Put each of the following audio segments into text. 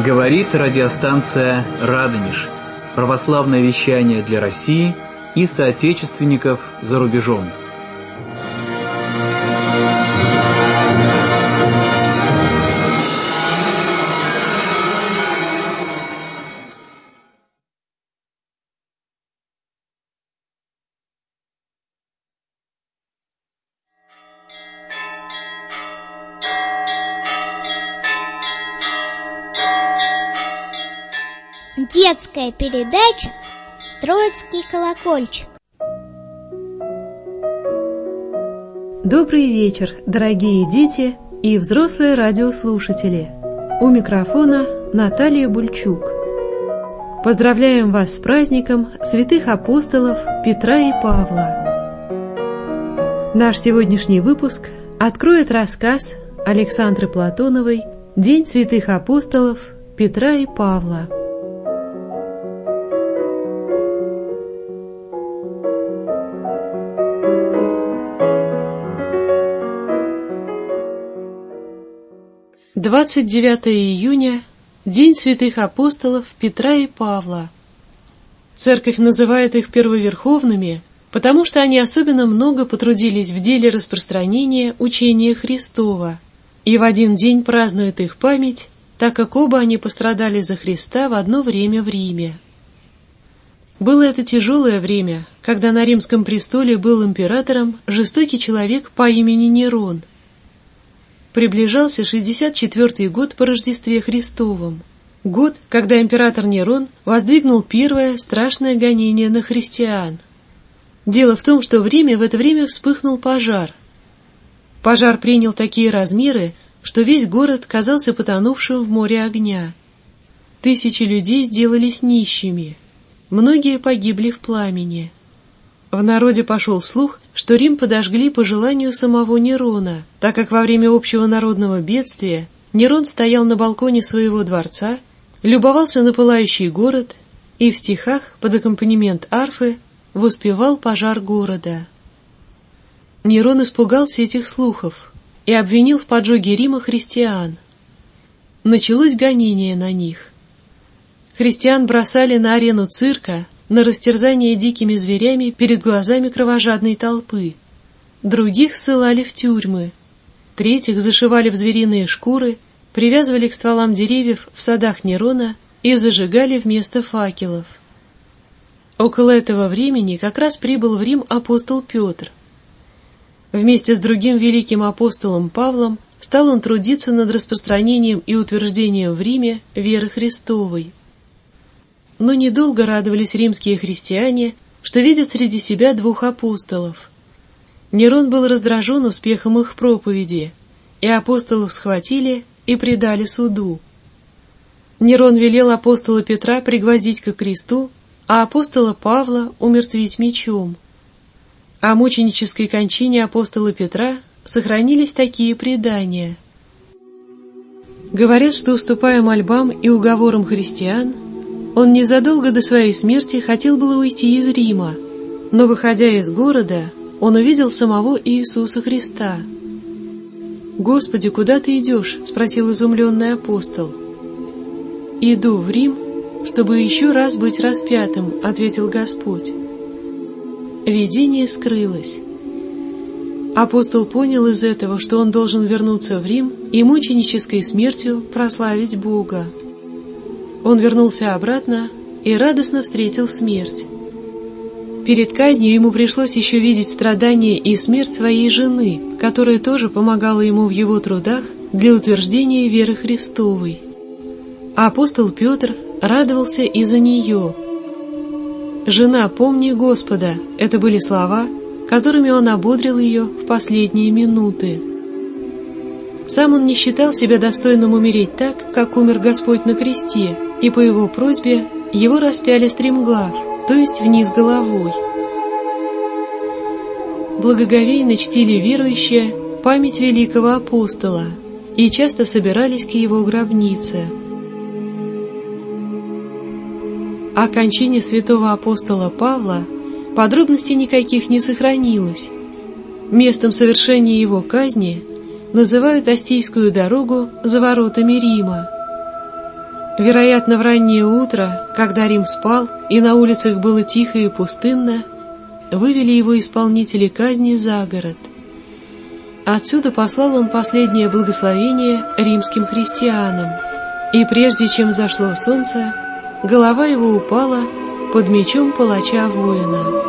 Говорит радиостанция «Радонеж». Православное вещание для России и соотечественников за рубежом. Детская передача «Троицкий колокольчик». Добрый вечер, дорогие дети и взрослые радиослушатели. У микрофона Наталья Бульчук. Поздравляем вас с праздником святых апостолов Петра и Павла. Наш сегодняшний выпуск откроет рассказ Александры Платоновой «День святых апостолов Петра и Павла». — 29 июня – День святых апостолов Петра и Павла. Церковь называет их первоверховными, потому что они особенно много потрудились в деле распространения учения Христова, и в один день празднует их память, так как оба они пострадали за Христа в одно время в Риме. Было это тяжелое время, когда на римском престоле был императором жестокий человек по имени Нерон. Приближался 64-й год по Рождестве Христовом, год, когда император Нерон воздвигнул первое страшное гонение на христиан. Дело в том, что в Риме в это время вспыхнул пожар. Пожар принял такие размеры, что весь город казался потонувшим в море огня. Тысячи людей сделались нищими, многие погибли в пламени. В народе пошел слух, что Рим подожгли по желанию самого Нерона, так как во время общего народного бедствия Нерон стоял на балконе своего дворца, любовался на пылающий город и в стихах под аккомпанемент арфы воспевал пожар города. Нерон испугался этих слухов и обвинил в поджоге Рима христиан. Началось гонение на них. Христиан бросали на арену цирка, на растерзание дикими зверями перед глазами кровожадной толпы. Других ссылали в тюрьмы. Третьих зашивали в звериные шкуры, привязывали к стволам деревьев в садах Нерона и зажигали вместо факелов. Около этого времени как раз прибыл в Рим апостол Петр. Вместе с другим великим апостолом Павлом стал он трудиться над распространением и утверждением в Риме веры Христовой. Но недолго радовались римские христиане, что видят среди себя двух апостолов. Нерон был раздражен успехом их проповеди, и апостолов схватили и предали суду. Нерон велел апостола Петра пригвоздить ко кресту, а апостола Павла умертвить мечом. О мученической кончине апостола Петра сохранились такие предания. Говорят, что, уступая мольбам и уговорам христиан, он незадолго до своей смерти хотел было уйти из Рима, но, выходя из города, он увидел самого Иисуса Христа. «Господи, куда ты идешь?» — спросил изумленный апостол. «Иду в Рим, чтобы еще раз быть распятым», — ответил Господь. Видение скрылось. Апостол понял из этого, что он должен вернуться в Рим и мученической смертью прославить Бога. Он вернулся обратно и радостно встретил смерть. Перед казнью ему пришлось еще видеть страдания и смерть своей жены, которая тоже помогала ему в его трудах для утверждения веры Христовой. А апостол Петр радовался и за нее. «Жена, помни Господа» — это были слова, которыми он ободрил ее в последние минуты. Сам он не считал себя достойным умереть так, как умер Господь на кресте, и по его просьбе его распяли стремглав, то есть вниз головой. Благоговейно чтили верующие память великого апостола и часто собирались к его гробнице. О кончине святого апостола Павла подробностей никаких не сохранилось. Местом совершения его казни называют Остийскую дорогу за воротами Рима. Вероятно, в раннее утро, когда Рим спал и на улицах было тихо и пустынно, вывели его исполнители казни за город. Отсюда послал он последнее благословение римским христианам, и прежде чем зашло солнце, голова его упала под мечом палача-воина.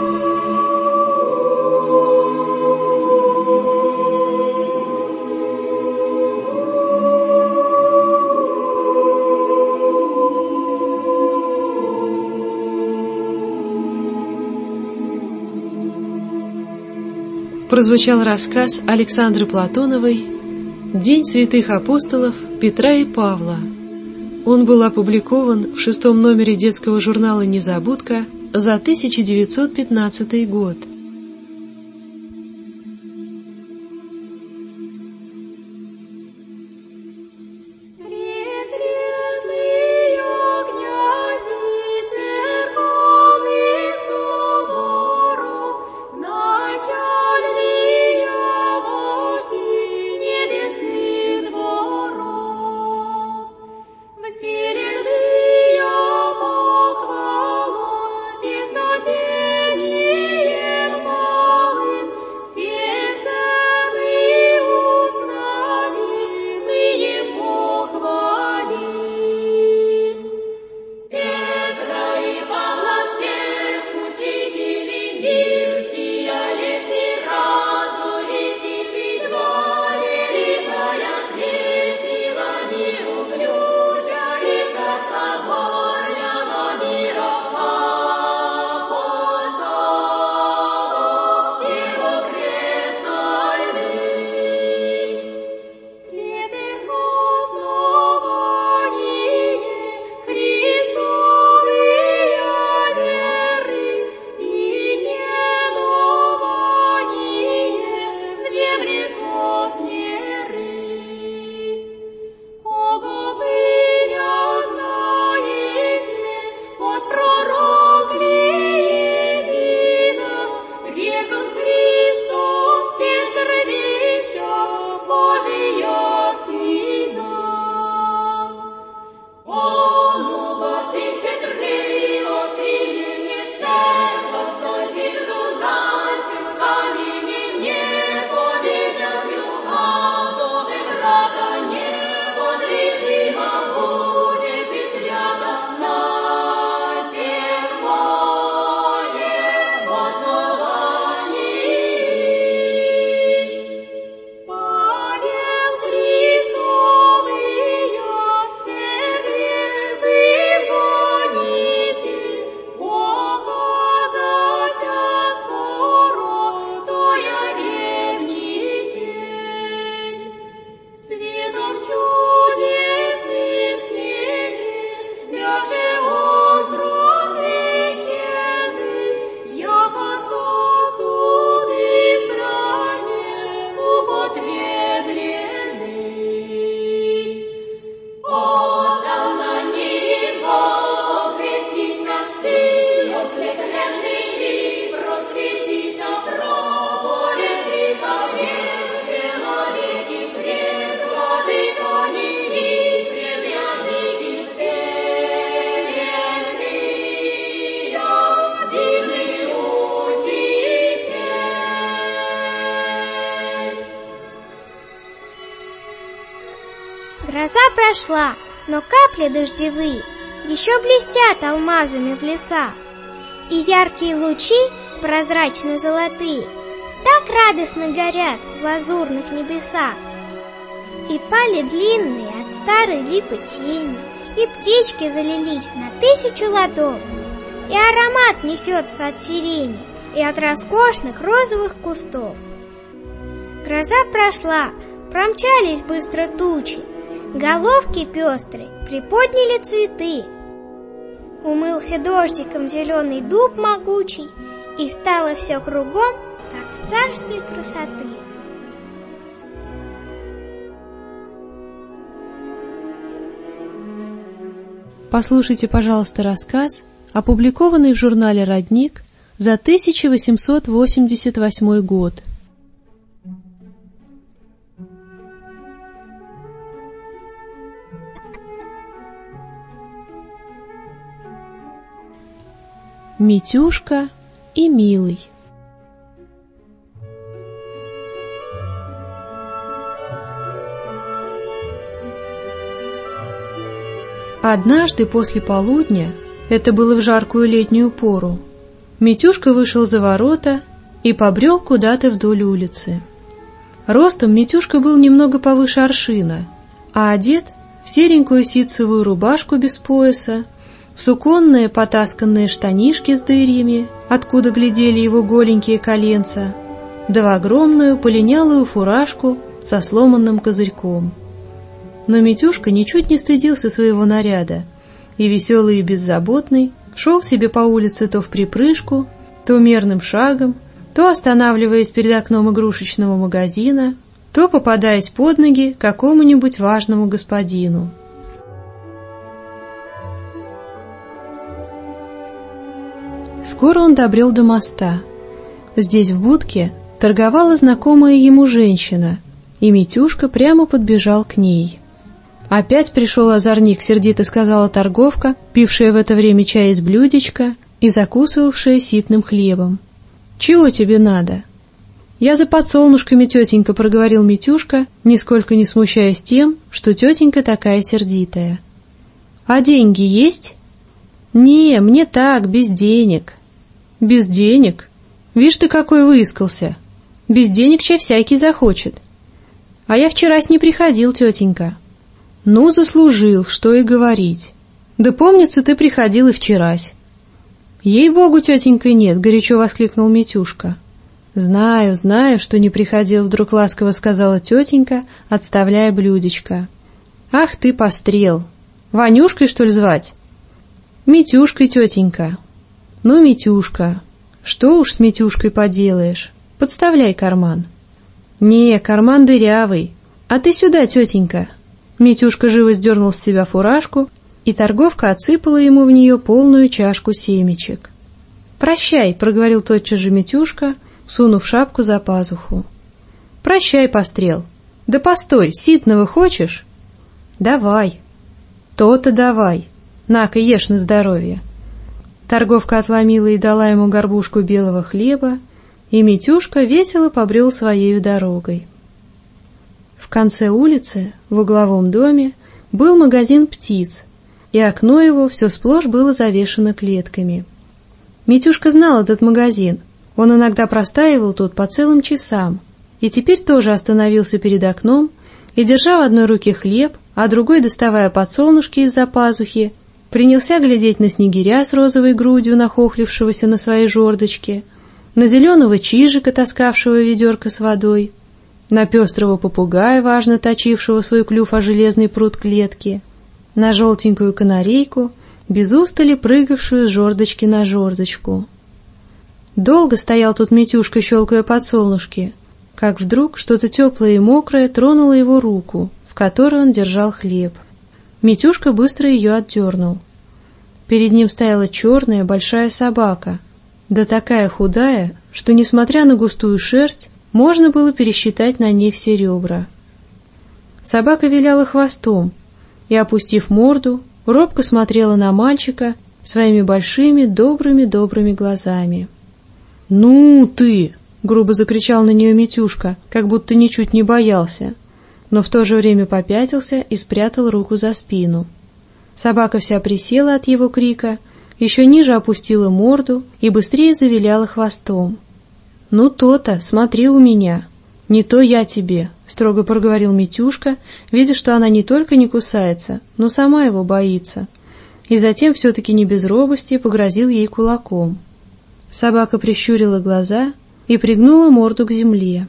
Прозвучал рассказ Александры Платоновой «День святых апостолов Петра и Павла». Он был опубликован в 6-м номере детского журнала «Незабудка» за 1915 год. Гроза прошла, но капли дождевые еще блестят алмазами в лесах, и яркие лучи, прозрачно-золотые, так радостно горят в лазурных небесах. И пали длинные от старой липы тени, и птички залились на 1000 ладов, и аромат несется от сирени и от роскошных розовых кустов. Гроза прошла, промчались быстро тучи, головки пестрые приподняли цветы. Умылся дождиком зеленый дуб могучий, и стало все кругом, как в царстве красоты. Послушайте, пожалуйста, рассказ, опубликованный в журнале «Родник» за 1888 год. Митюшка и Милый. Однажды после полудня, это было в жаркую летнюю пору, Митюшка вышел за ворота и побрел куда-то вдоль улицы. Ростом Митюшка был немного повыше аршина, а одет в серенькую ситцевую рубашку без пояса, в суконные потасканные штанишки с дырьями, откуда глядели его голенькие коленца, да в огромную полинялую фуражку со сломанным козырьком. Но Митюшка ничуть не стыдился своего наряда, и веселый и беззаботный шел себе по улице то в припрыжку, то мерным шагом, то останавливаясь перед окном игрушечного магазина, то попадаясь под ноги какому-нибудь важному господину. Скоро он добрел до моста. Здесь в будке торговала знакомая ему женщина, и Митюшка прямо подбежал к ней. «Опять пришел озорник», — сердито сказала торговка, пившая в это время чай из блюдечка и закусывавшая ситным хлебом. «Чего тебе надо?» «Я за подсолнушками, тетенька», — проговорил Митюшка, нисколько не смущаясь тем, что тетенька такая сердитая. «А деньги есть?» «Не, мне так, без денег». «Без денег? Вишь ты, какой выискался. Без денег чай всякий захочет». «А я вчерась не приходил, тетенька». «Ну, заслужил, что и говорить. Да помнится, ты приходил и вчерась». «Ей-богу, тетенька, нет», — горячо воскликнул Митюшка. «Знаю, знаю, что не приходил», — вдруг ласково сказала тетенька, отставляя блюдечко. «Ах ты, пострел! Ванюшкой, что ли, звать?» «Митюшкой, тетенька». «Ну, Митюшка, что уж с Митюшкой поделаешь? Подставляй карман». «Не, карман дырявый. А ты сюда, тетенька». Митюшка живо сдернул с себя фуражку, и торговка отсыпала ему в нее полную чашку семечек. «Прощай», — проговорил тотчас же Митюшка, сунув шапку за пазуху. «Прощай, пострел. Да постой, ситного хочешь?» «Давай». «То-то давай. На-ка, ешь на здоровье». Торговка отломила и дала ему горбушку белого хлеба, и Митюшка весело побрел своею дорогой. В конце улицы, в угловом доме, был магазин птиц, и окно его все сплошь было завешено клетками. Митюшка знал этот магазин, он иногда простаивал тут по целым часам, и теперь тоже остановился перед окном и, держа в одной руке хлеб, а другой, доставая подсолнушки из-за пазухи, принялся глядеть на снегиря с розовой грудью, нахохлившегося на своей жердочке, на зеленого чижика, таскавшего ведерко с водой, на пестрого попугая, важно точившего свой клюв о железный прут клетки, на желтенькую канарейку, без устали прыгавшую с жердочки на жердочку. Долго стоял тут Митюшка, щелкая подсолнушки, как вдруг что-то теплое и мокрое тронуло его руку, в которой он держал хлеб. Митюшка быстро ее отдернул. Перед ним стояла черная большая собака, да такая худая, что, несмотря на густую шерсть, можно было пересчитать на ней все ребра. Собака виляла хвостом и, опустив морду, робко смотрела на мальчика своими большими добрыми глазами. «Ну ты!» — грубо закричал на нее Митюшка, как будто ничуть не боялся, но в то же время попятился и спрятал руку за спину. Собака вся присела от его крика, еще ниже опустила морду и быстрее завиляла хвостом. «Ну то-то, смотри у меня, не то я тебе», — строго проговорил Митюшка, видя, что она не только не кусается, но сама его боится, и затем все-таки не без робости погрозил ей кулаком. Собака прищурила глаза и пригнула морду к земле.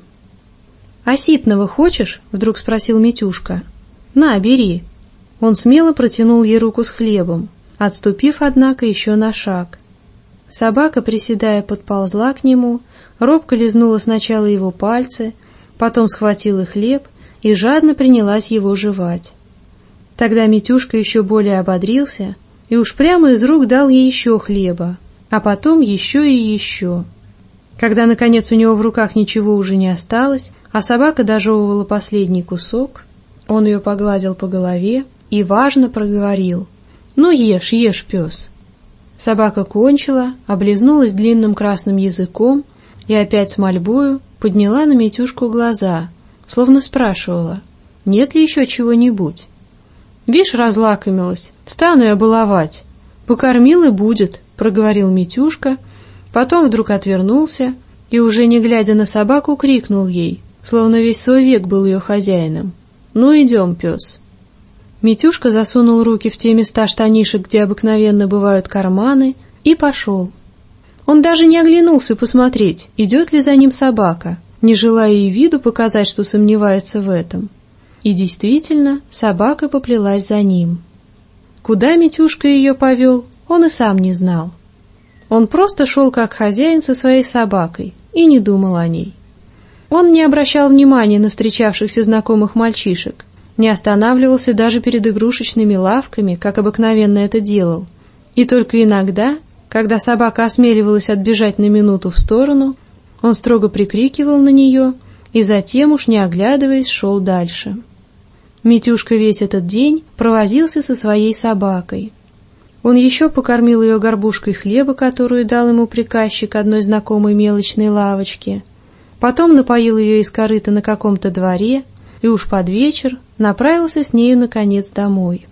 «А ситного хочешь?» — вдруг спросил Митюшка. «На, бери». Он смело протянул ей руку с хлебом, отступив, однако, еще на шаг. Собака, приседая, подползла к нему, робко лизнула сначала его пальцы, потом схватила хлеб и жадно принялась его жевать. Тогда Митюшка еще более ободрился и уж прямо из рук дал ей еще хлеба, а потом еще и еще. Когда, наконец, у него в руках ничего уже не осталось, а собака дожевывала последний кусок, он ее погладил по голове и важно проговорил: «Ну ешь, ешь, пес». Собака кончила, облизнулась длинным красным языком и опять с мольбою подняла на Митюшку глаза, словно спрашивала, нет ли еще чего-нибудь. «Вишь, разлакомилась, стану я баловать. Покормил и будет», — проговорил Митюшка, потом вдруг отвернулся и, уже не глядя на собаку, крикнул ей, словно весь свой век был ее хозяином. «Ну, идем, пес». Митюшка засунул руки в те места штанишек, где обыкновенно бывают карманы, и пошел. Он даже не оглянулся посмотреть, идет ли за ним собака, не желая и виду показать, что сомневается в этом. И действительно, собака поплелась за ним. Куда Митюшка ее повел, он и сам не знал. Он просто шел как хозяин со своей собакой и не думал о ней. Он не обращал внимания на встречавшихся знакомых мальчишек, не останавливался даже перед игрушечными лавками, как обыкновенно это делал, и только иногда, когда собака осмеливалась отбежать на минуту в сторону, он строго прикрикивал на нее и затем, уж не оглядываясь, шел дальше. Митюшка весь этот день провозился со своей собакой. Он еще покормил ее горбушкой хлеба, которую дал ему приказчик одной знакомой мелочной лавочки, потом напоил ее из корыта на каком-то дворе и уж под вечер направился с нею, наконец, домой.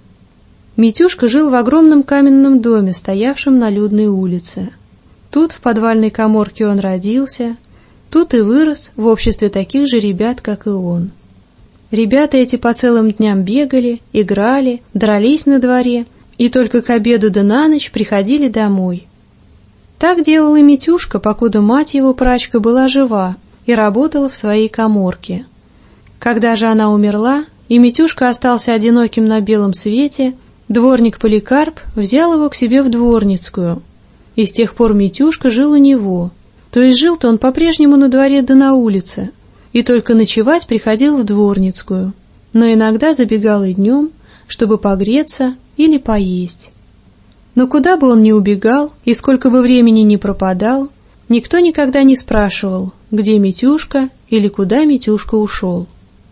Митюшка жил в огромном каменном доме, стоявшем на людной улице. Тут, в подвальной каморке, он родился, тут и вырос в обществе таких же ребят, как и он. Ребята эти по целым дням бегали, играли, дрались на дворе и только к обеду да на ночь приходили домой. Так делал и Митюшка, покуда мать его, прачка, была жива и работала в своей каморке. Когда же она умерла, и Митюшка остался одиноким на белом свете, дворник Поликарп взял его к себе в дворницкую, и с тех пор Митюшка жил у него, то есть жил-то он по-прежнему на дворе да на улице, и только ночевать приходил в дворницкую, но иногда забегал и днем, чтобы погреться или поесть. Но куда бы он ни убегал и сколько бы времени ни пропадал, никто никогда не спрашивал, где Митюшка или куда Митюшка ушел.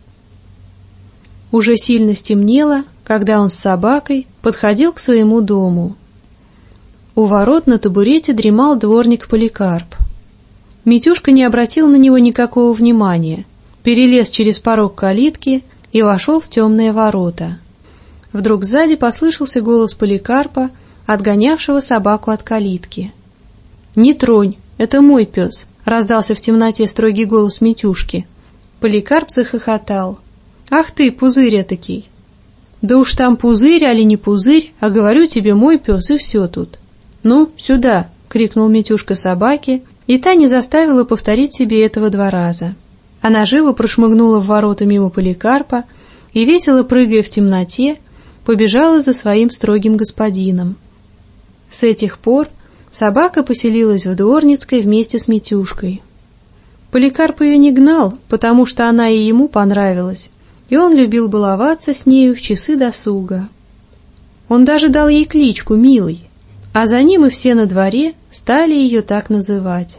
Уже сильно стемнело, когда он с собакой подходил к своему дому. У ворот на табурете дремал дворник Поликарп. Митюшка не обратил на него никакого внимания, перелез через порог калитки и вошел в темные ворота. Вдруг сзади послышался голос Поликарпа, отгонявшего собаку от калитки. «Не тронь, это мой пес», — раздался в темноте строгий голос Митюшки. Поликарп захохотал. «Ах ты, пузырь этакий!» «Да уж там пузырь, али не пузырь, а говорю тебе, мой пес, и все тут». «Ну, сюда!» — крикнул Митюшка собаке, и та не заставила повторить себе этого 2 раза. Она живо прошмыгнула в ворота мимо Поликарпа и, весело прыгая в темноте, побежала за своим строгим господином. С этих пор собака поселилась в дворницкой вместе с Митюшкой. Поликарп ее не гнал, потому что она и ему понравилась, и он любил баловаться с нею в часы досуга. Он даже дал ей кличку «Милый», а за ним и все на дворе стали ее так называть.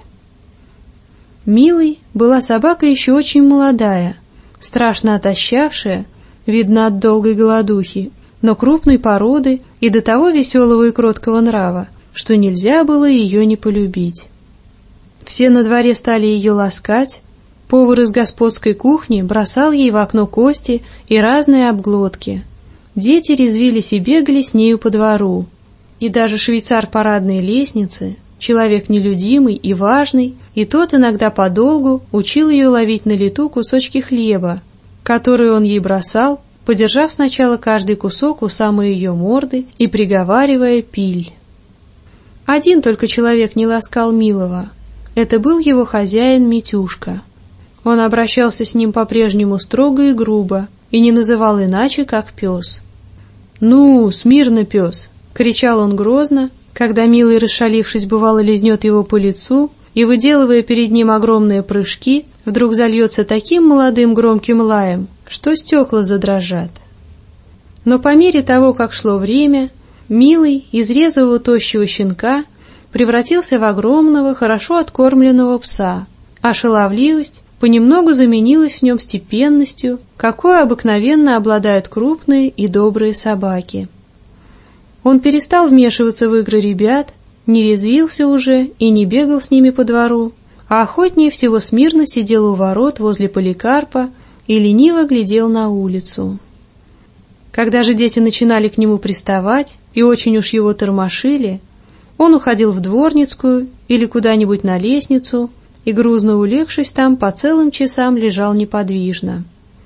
Милый была собака еще очень молодая, страшно отощавшая, видно от долгой голодухи, но крупной породы и до того веселого и кроткого нрава, что нельзя было ее не полюбить. Все на дворе стали ее ласкать, повар из господской кухни бросал ей в окно кости и разные обглотки. Дети резвились и бегали с нею по двору. И даже швейцар парадной лестницы, человек нелюдимый и важный, и тот иногда подолгу учил ее ловить на лету кусочки хлеба, которые он ей бросал, подержав сначала каждый кусок у самой ее морды и приговаривая «пиль». Один только человек не ласкал Милого. Это был его хозяин Митюшка. Он обращался с ним по-прежнему строго и грубо и не называл иначе, как пес. «Ну, смирно, пес!» — кричал он грозно, когда Милый, расшалившись, бывало лизнет его по лицу и, выделывая перед ним огромные прыжки, вдруг зальется таким молодым громким лаем, что стекла задрожат. Но по мере того, как шло время, Милый из резвого тощего щенка превратился в огромного, хорошо откормленного пса, а шаловливость понемногу заменилась в нем степенностью, какой обыкновенно обладают крупные и добрые собаки. Он перестал вмешиваться в игры ребят, не резвился уже и не бегал с ними по двору, а охотнее всего смирно сидел у ворот возле Поликарпа и лениво глядел на улицу. Когда же дети начинали к нему приставать и очень уж его тормошили, он уходил в дворницкую или куда-нибудь на лестницу и, грузно улегшись там, по целым часам лежал неподвижно.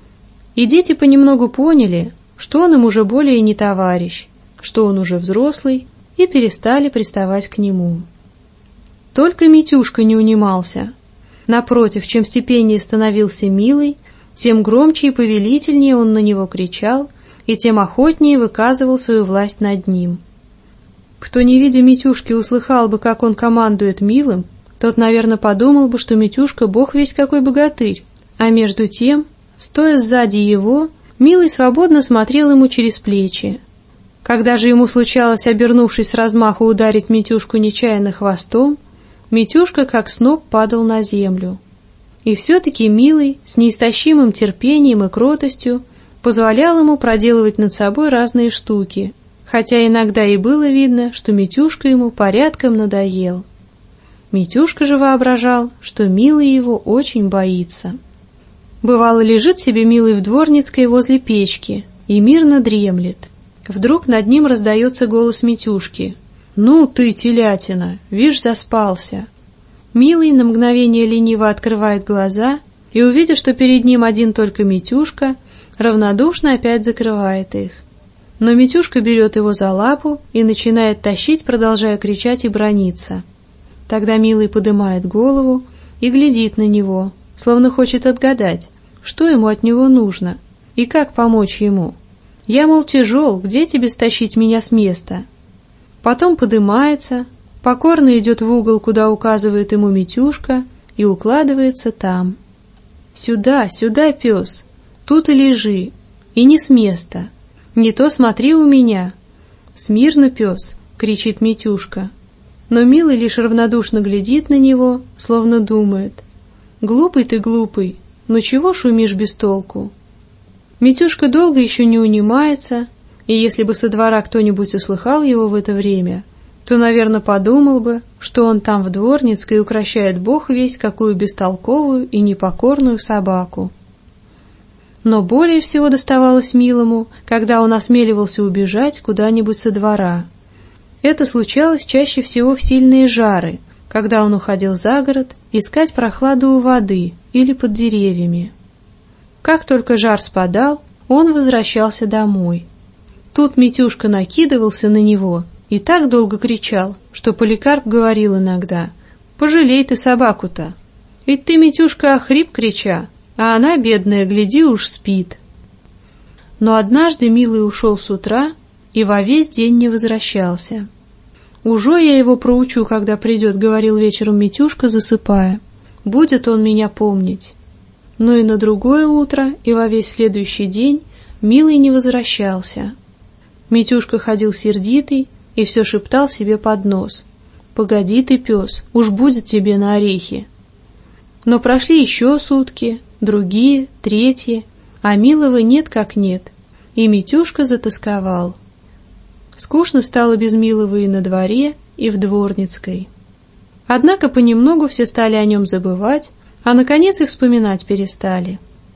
И дети понемногу поняли, что он им уже более не товарищ, что он уже взрослый, и перестали приставать к нему. Только Митюшка не унимался. Напротив, чем степеннее становился Милый, тем громче и повелительнее он на него кричал, и тем охотнее выказывал свою власть над ним. Кто, не видя Митюшки, услыхал бы, как он командует Милым, тот, наверное, подумал бы, что Митюшка бог весть какой богатырь, а между тем, стоя сзади его, Милый свободно смотрел ему через плечи. Когда же ему случалось, обернувшись с размаху, ударить Митюшку нечаянно хвостом, Митюшка, как сноп, падал на землю. И все-таки Милый, с неистощимым терпением и кротостью, позволял ему проделывать над собой разные штуки, хотя иногда и было видно, что Митюшка ему порядком надоел. Митюшка же воображал, что Милый его очень боится. Бывало, лежит себе Милый в дворницкой возле печки и мирно дремлет. Вдруг над ним раздается голос Митюшки: «Ну ты, телятина, вишь, заспался». Милый на мгновение лениво открывает глаза и, увидя, что перед ним один только Митюшка, равнодушно опять закрывает их. Но Митюшка берет его за лапу и начинает тащить, продолжая кричать и браниться. Тогда Милый подымает голову и глядит на него, словно хочет отгадать, что ему от него нужно и как помочь ему. «Я, мол, тяжел, где тебе стащить меня с места?» Потом подымается, покорно идет в угол, куда указывает ему Митюшка, и укладывается там. «Сюда, сюда, пес, тут и лежи, и не с места. Не то смотри у меня». «Смирно, пес!» — кричит Митюшка. Но Милый лишь равнодушно глядит на него, словно думает: «Глупый ты, глупый, ну чего шумишь без толку?» Митюшка долго еще не унимается, и если бы со двора кто-нибудь услыхал его в это время, то, наверное, подумал бы, что он там в дворницкой укрощает бог весть какую бестолковую и непокорную собаку. Но более всего доставалось Милому, когда он осмеливался убежать куда-нибудь со двора. Это случалось чаще всего в сильные жары, когда он уходил за город искать прохладу у воды или под деревьями. Как только жар спадал, он возвращался домой. Тут Митюшка накидывался на него и так долго кричал, что Поликарп говорил иногда: «Пожалей ты собаку-то! Ведь ты, Митюшка, охрип крича, а она, бедная, гляди, уж спит». Но однажды Милый ушел с утра и во весь день не возвращался. «Ужо я его проучу, когда придет», — говорил вечером Митюшка, засыпая. «Будет он меня помнить». Но и на другое утро, и во весь следующий день Милый не возвращался. Митюшка ходил сердитый и все шептал себе под нос: «Погоди ты, пес, уж будет тебе на орехи». Но прошли еще сутки, другие, третьи, а Милого нет как нет, и Митюшка затосковал. Скучно стало без Милого и на дворе, и в дворницкой. Однако понемногу все стали о нем забывать, а наконец и вспоминать перестали.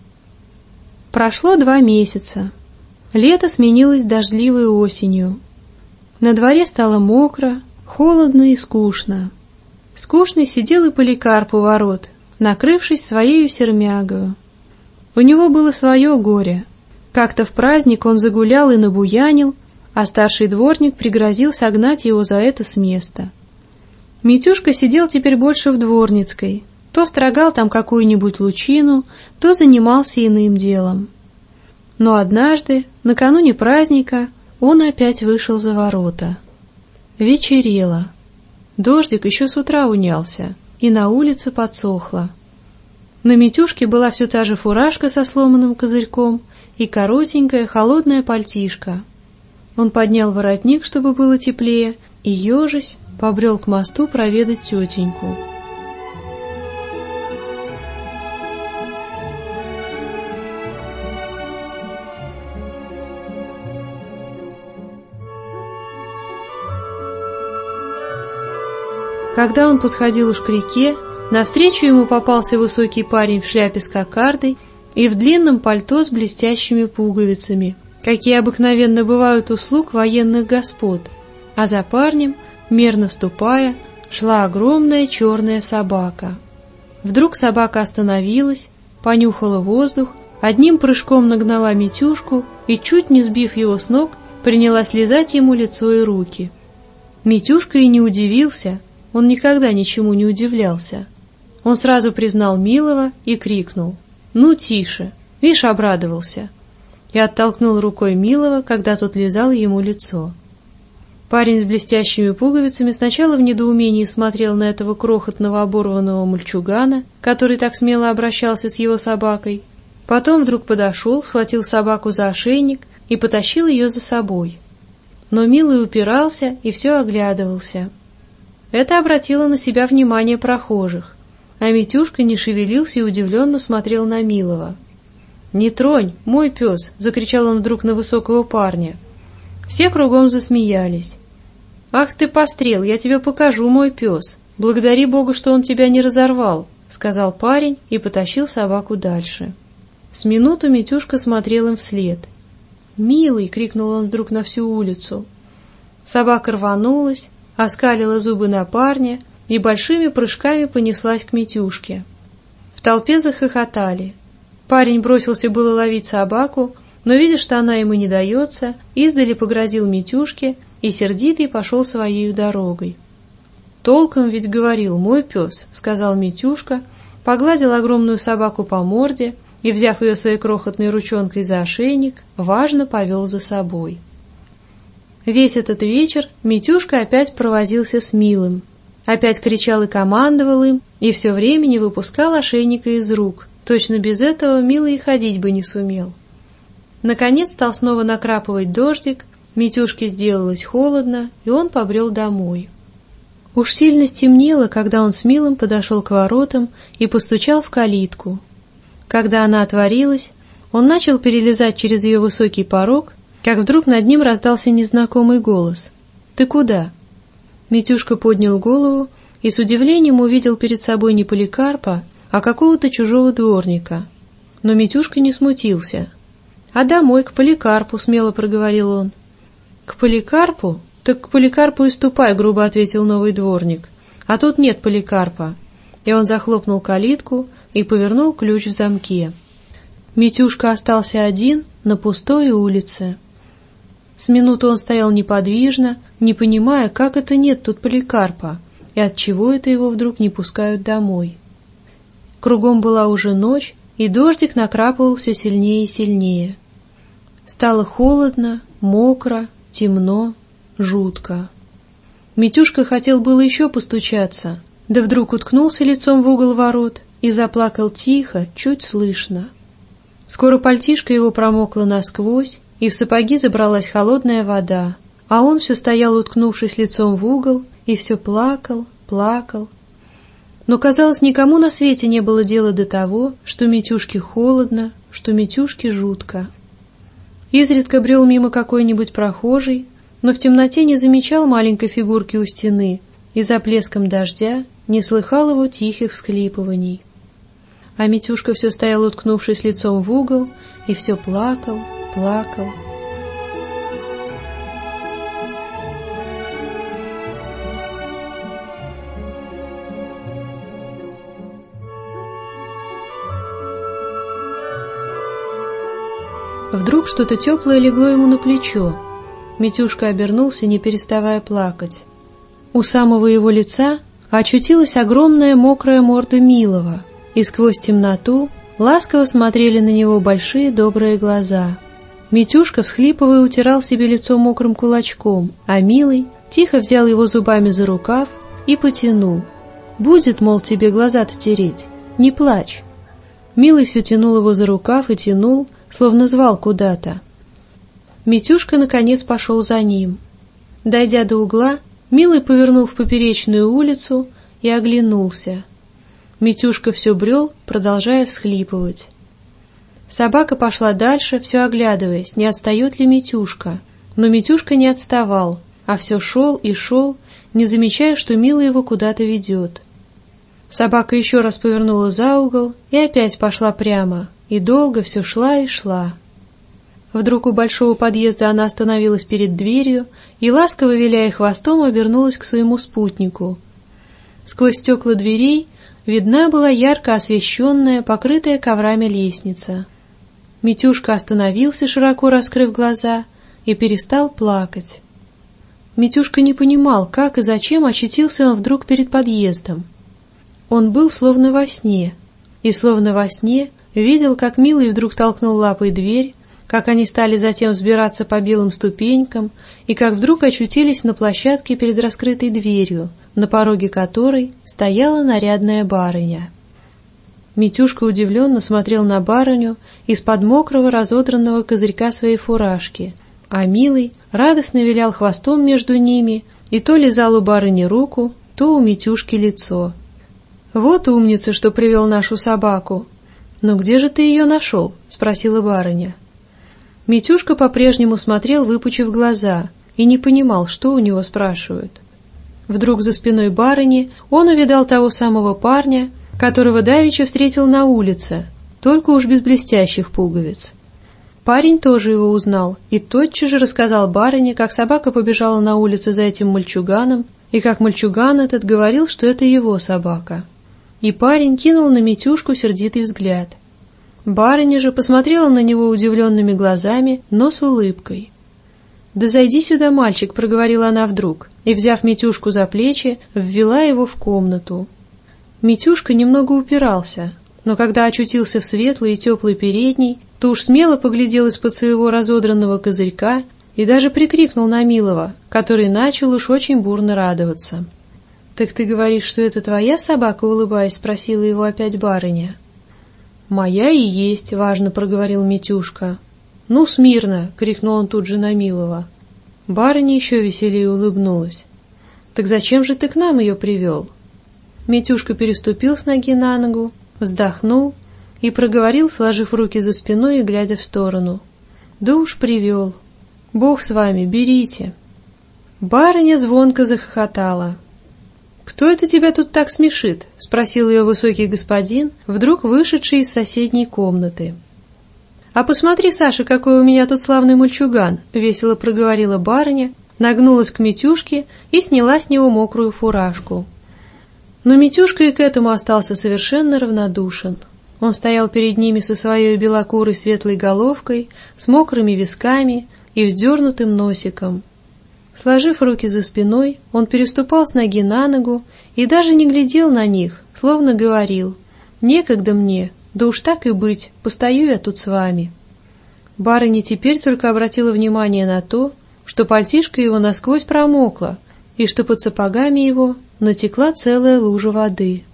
Прошло 2 месяца. Лето сменилось дождливой осенью. На дворе стало мокро, холодно и скучно. Скучный сидел и Поликарп у ворот, накрывшись своею сермягою. У него было свое горе. Как-то в праздник он загулял и набуянил, а старший дворник пригрозил согнать его за это с места. Митюшка сидел теперь больше в дворницкой, то строгал там какую-нибудь лучину, то занимался иным делом. Но однажды, накануне праздника, он опять вышел за ворота. Вечерело. Дождик еще с утра унялся, и на улице подсохло. На Митюшке была все та же фуражка со сломанным козырьком и коротенькая холодная пальтишка. Он поднял воротник, чтобы было теплее, и, ежась, побрел к мосту проведать тетеньку. Когда он подходил уж к реке, навстречу ему попался высокий парень в шляпе с кокардой и в длинном пальто с блестящими пуговицами, какие обыкновенно бывают у слуг военных господ, а за парнем, мерно ступая, шла огромная черная собака. Вдруг собака остановилась, понюхала воздух, одним прыжком нагнала Митюшку и, чуть не сбив его с ног, принялась лизать ему лицо и руки. Митюшка и не удивился, он никогда ничему не удивлялся. Он сразу признал милого и крикнул: «Ну, тише!» Вишь, обрадовался. И оттолкнул рукой милого, когда тот лизал ему лицо. Парень с блестящими пуговицами сначала в недоумении смотрел на этого крохотного оборванного мальчугана, который так смело обращался с его собакой. Потом вдруг подошел, схватил собаку за ошейник и потащил ее за собой. Но милый упирался и все оглядывался. Это обратило на себя внимание прохожих, а Митюшка не шевелился и удивленно смотрел на милого. «Не тронь, мой пес!» — закричал он вдруг на высокого парня. Все кругом засмеялись. «Ах ты, пострел, я тебе покажу, мой пес! Благодари Бога, что он тебя не разорвал!» — сказал парень и потащил собаку дальше. С минуту Митюшка смотрел им вслед. «Милый!» — крикнул он вдруг на всю улицу. Собака рванулась, оскалила зубы на парня и большими прыжками понеслась к Митюшке. В толпе захохотали. Парень бросился было ловить собаку, но, видя, что она ему не дается, издали погрозил Митюшке и сердитый пошел своей дорогой. «Толком ведь говорил, мой пес», — сказал Митюшка, погладил огромную собаку по морде и, взяв ее своей крохотной ручонкой за ошейник, важно повел за собой. Весь этот вечер Митюшка опять провозился с милым, опять кричал и командовал им, и все время не выпускал ошейника из рук. Точно без этого милый и ходить бы не сумел. Наконец стал снова накрапывать дождик, Митюшке сделалось холодно, и он побрел домой. Уж сильно стемнело, когда он с милым подошел к воротам и постучал в калитку. Когда она отворилась, он начал перелезать через ее высокий порог, как вдруг над ним раздался незнакомый голос. «Ты куда?» Митюшка поднял голову и с удивлением увидел перед собой не Поликарпа, а какого-то чужого дворника. Но Митюшка не смутился. «А домой, к Поликарпу», — смело проговорил он. «К Поликарпу? Так к Поликарпу и ступай», — грубо ответил новый дворник. «А тут нет Поликарпа». И он захлопнул калитку и повернул ключ в замке. Митюшка остался один на пустой улице. С минуту он стоял неподвижно, не понимая, как это нет тут Поликарпа, и отчего это его вдруг не пускают домой. Кругом была уже ночь, и дождик накрапывал все сильнее и сильнее. Стало холодно, мокро, темно, жутко. Митюшка хотел было еще постучаться, да вдруг уткнулся лицом в угол ворот и заплакал тихо, чуть слышно. Скоро пальтишко его промокло насквозь, и в сапоги забралась холодная вода, а он все стоял, уткнувшись лицом в угол, и все плакал, плакал. Но, казалось, никому на свете не было дела до того, что Митюшке холодно, что Митюшке жутко. Изредка брел мимо какой-нибудь прохожий, но в темноте не замечал маленькой фигурки у стены и за плеском дождя не слыхал его тихих всхлипываний. А Митюшка все стоял, уткнувшись лицом в угол, и все плакал, плакал. Вдруг что-то теплое легло ему на плечо. Митюшка обернулся, не переставая плакать. У самого его лица очутилась огромная мокрая морда милого, и сквозь темноту ласково смотрели на него большие добрые глаза. Митюшка, всхлипывая, утирал себе лицо мокрым кулачком, а милый тихо взял его зубами за рукав и потянул. «Будет, мол, тебе глаза-то тереть, не плачь». Милый все тянул его за рукав и тянул, словно звал куда-то. Митюшка, наконец, пошел за ним. Дойдя до угла, Милый повернул в поперечную улицу и оглянулся. Митюшка все брел, продолжая всхлипывать. Собака пошла дальше, все оглядываясь, не отстает ли Митюшка. Но Митюшка не отставал, а все шел и шел, не замечая, что Мила его куда-то ведет. Собака еще раз повернула за угол и опять пошла прямо, и долго все шла и шла. Вдруг у большого подъезда она остановилась перед дверью и, ласково виляя хвостом, обернулась к своему спутнику. Сквозь стекла дверей видна была ярко освещенная, покрытая коврами лестница. Митюшка остановился, широко раскрыв глаза, и перестал плакать. Митюшка не понимал, как и зачем очутился он вдруг перед подъездом. Он был словно во сне, и словно во сне видел, как Милый вдруг толкнул лапой дверь, как они стали затем взбираться по белым ступенькам, и как вдруг очутились на площадке перед раскрытой дверью, на пороге которой стояла нарядная барыня. Митюшка удивленно смотрел на барыню из-под мокрого разодранного козырька своей фуражки, а Милый радостно вилял хвостом между ними и то лизал у барыни руку, то у Митюшки лицо. «Вот умница, что привел нашу собаку! Но где же ты ее нашел?» — спросила барыня. Митюшка по-прежнему смотрел, выпучив глаза, и не понимал, что у него спрашивают. Вдруг за спиной барыни он увидал того самого парня, которого давеча встретил на улице, только уж без блестящих пуговиц. Парень тоже его узнал и тотчас же рассказал барыне, как собака побежала на улице за этим мальчуганом, и как мальчуган этот говорил, что это его собака. И парень кинул на Митюшку сердитый взгляд. Барыня же посмотрела на него удивленными глазами, но с улыбкой. «Да зайди сюда, мальчик», — проговорила она вдруг, и, взяв Митюшку за плечи, ввела его в комнату. Митюшка немного упирался, но когда очутился в светлой и теплой передней, то уж смело поглядел из-под своего разодранного козырька и даже прикрикнул на Милого, который начал уж очень бурно радоваться. «Так ты говоришь, что это твоя собака?» — улыбаясь, спросила его опять барыня. «Моя и есть», — важно проговорил Митюшка. «Ну, смирно!» — крикнул он тут же на Милого. Барыня еще веселее улыбнулась. «Так зачем же ты к нам ее привел?» Митюшка переступил с ноги на ногу, вздохнул и проговорил, сложив руки за спиной и глядя в сторону. «Да уж привел. Бог с вами, берите». Барыня звонко захохотала. «Кто это тебя тут так смешит?» — спросил ее высокий господин, вдруг вышедший из соседней комнаты. «А посмотри, Саша, какой у меня тут славный мальчуган!» — весело проговорила барыня, нагнулась к Митюшке и сняла с него мокрую фуражку. Но Митюшка и к этому остался совершенно равнодушен. Он стоял перед ними со своей белокурой светлой головкой, с мокрыми висками и вздернутым носиком. Сложив руки за спиной, он переступал с ноги на ногу и даже не глядел на них, словно говорил: «Некогда мне, да уж так и быть, постою я тут с вами». Барыня теперь только обратила внимание на то, что пальтишко его насквозь промокло, и что под сапогами его натекла целая лужа воды.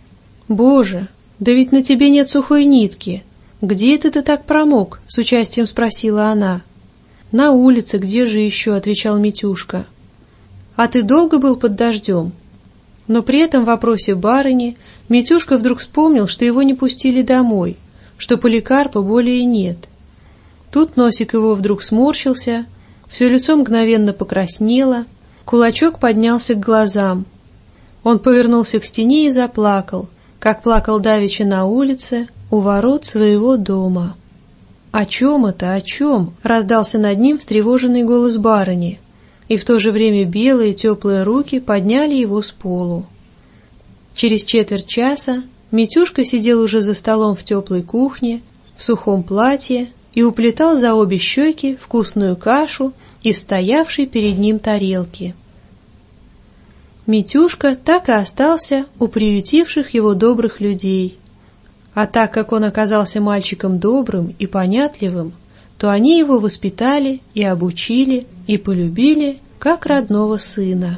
«Боже, да ведь на тебе нет сухой нитки! Где это ты так промок?» — с участием спросила она. «На улице, где же еще?» — отвечал Митюшка. «А ты долго был под дождем?» Но при этом вопросе барыни Митюшка вдруг вспомнил, что его не пустили домой, что Поликарпа более нет. Тут носик его вдруг сморщился, все лицо мгновенно покраснело, кулачок поднялся к глазам. Он повернулся к стене и заплакал, как плакал давеча на улице у ворот своего дома. «О чем это, о чем?» — раздался над ним встревоженный голос барыни, и в то же время белые теплые руки подняли его с полу. Через четверть часа Митюшка сидел уже за столом в теплой кухне, в сухом платье и уплетал за обе щеки вкусную кашу из стоявшей перед ним тарелки. Митюшка так и остался у приютивших его добрых людей. А так как он оказался мальчиком добрым и понятливым, то они его воспитали и обучили, и полюбили, как родного сына.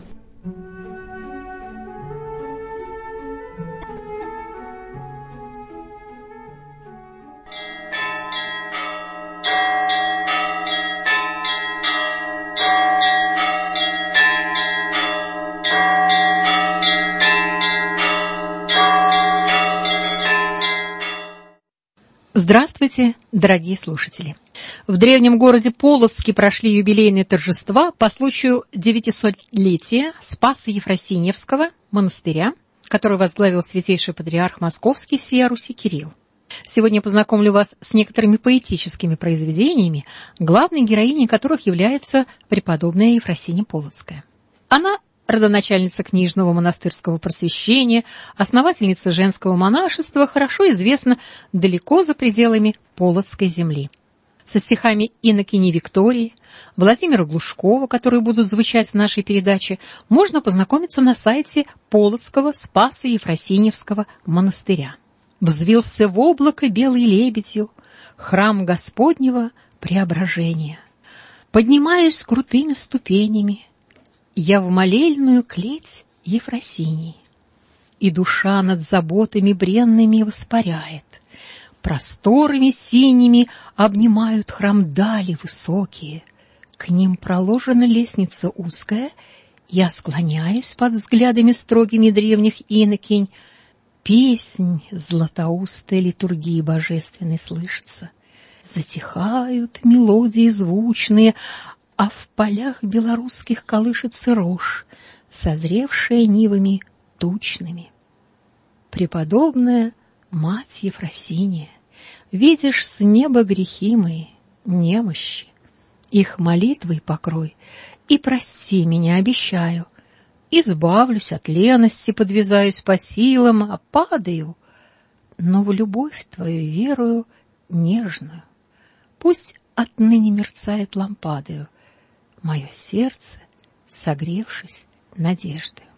Здравствуйте, дорогие слушатели! В древнем городе Полоцке прошли юбилейные торжества по случаю 900-летия Спаса Ефросиньевского монастыря, который возглавил святейший патриарх Московский всея Руси Кирилл. Сегодня я познакомлю вас с некоторыми поэтическими произведениями, главной героиней которых является преподобная Ефросинья Полоцкая. Она родоначальница книжного монастырского просвещения, основательница женского монашества, хорошо известна далеко за пределами Полоцкой земли. Со стихами инокини Виктории, Владимира Глушкова, которые будут звучать в нашей передаче, можно познакомиться на сайте Полоцкого Спаса Ефросиньевского монастыря. Взвился в облако белой лебедью храм Господнего преображения. Поднимаюсь крутыми ступенями я в молельную клеть Ефросинии, и душа над заботами бренными воспаряет. Просторами синими обнимают храм дали высокие, к ним проложена лестница узкая, я склоняюсь под взглядами строгими древних инокинь, песнь златоустой литургии божественной слышится, затихают мелодии звучные, а в полях белорусских колышется рожь, созревшая нивами тучными. Преподобная мать Ефросиния, видишь с неба грехи мои, немощи, их молитвой покрой, и прости меня, обещаю, избавлюсь от лености, подвязаюсь по силам, а падаю, но в любовь твою верую нежную, пусть отныне мерцает лампадою мое сердце, согревшись надеждою.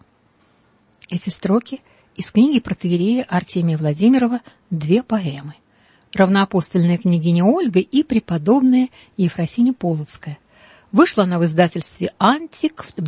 Эти строки из книги протоиерея Артемия Владимирова «Две поэмы». Равноапостольная княгиня Ольга и преподобная Ефросинья Полоцкая. Вышла она в издательстве «Антик» в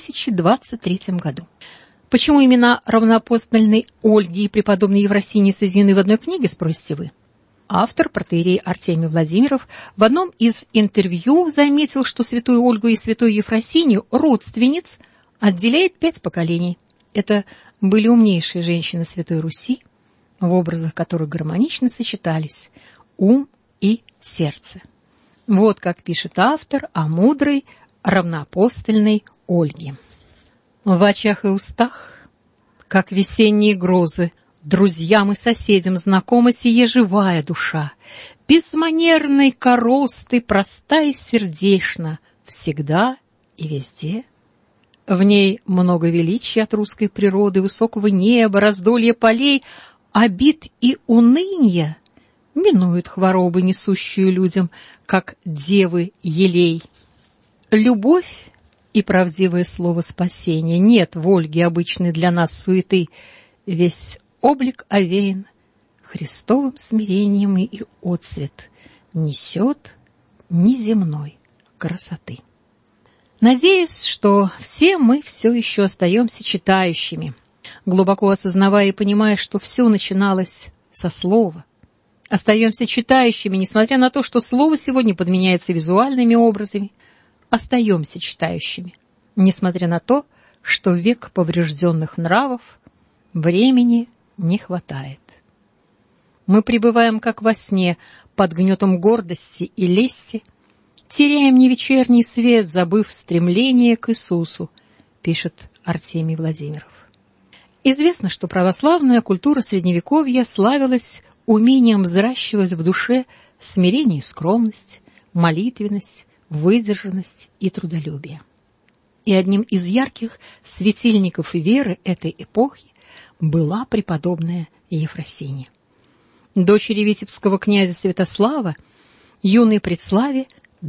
2023 году. Почему имена равноапостольной Ольги и преподобной Ефросиньи соединены в одной книге, спросите вы? Автор, протоиерей Артемий Владимиров, в одном из интервью заметил, что святую Ольгу и святую Ефросинью, родственниц, отделяет 5 поколений. Это были умнейшие женщины Святой Руси, в образах которых гармонично сочетались ум и сердце. Вот как пишет автор о мудрой равноапостольной Ольге. В очах и устах, как весенние грозы, друзьям и соседям знакома сие живая душа, безманерной коросты, проста и сердечна, всегда и везде. В ней много величия от русской природы, высокого неба, раздолья полей, обид и уныния минуют хворобы, несущую людям, как девы елей. Любовь и правдивое слово спасения, нет в Ольге обычной для нас суеты, весь облик овеян Христовым смирением и отцвет несет неземной красоты. Надеюсь, что все мы все еще остаемся читающими, глубоко осознавая и понимая, что все начиналось со слова. Остаемся читающими, несмотря на то, что слово сегодня подменяется визуальными образами. Остаемся читающими, несмотря на то, что в век поврежденных нравов времени не хватает. Мы пребываем, как во сне, под гнетом гордости и лести, теряем не вечерний свет, забыв стремление к Иисусу, пишет Артемий Владимиров. Известно, что православная культура Средневековья славилась умением взращивать в душе смирение и скромность, молитвенность, выдержанность и трудолюбие. И одним из ярких светильников веры этой эпохи была преподобная Ефросинья. Дочери витебского князя Святослава, юной Предславе